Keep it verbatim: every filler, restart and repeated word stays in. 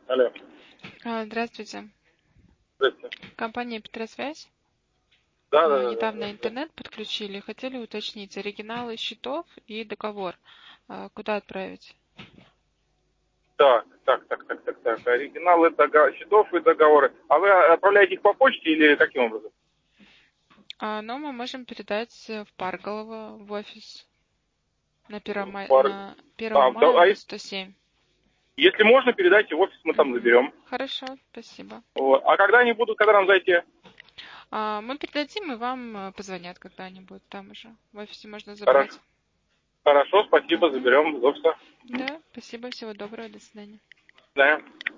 Алло. А, Здравствуйте. Здравствуйте. Компания Петросвязь. Да, да, А, да, да, Недавно да. интернет подключили. Хотели уточнить оригиналы счетов и договор. А, Куда отправить? Так, так, так, так, так, так. Оригиналы дого- счетов и договоры. А вы отправляете их по почте или каким образом? А, Но мы можем передать э, в Парголово, в офис на В Первомай... пар- на А, да, а Первомаева, ес- сто семь. если можно, передайте в офис, мы там Мгм. заберем. Хорошо, спасибо. Вот. А когда они будут, когда нам зайти? А, Мы передадим, и вам э, позвонят когда-нибудь. Там уже в офисе можно Хорошо, забрать. хорошо, спасибо, Мгм. заберем из офиса. Да, спасибо, всего доброго, до свидания. Да.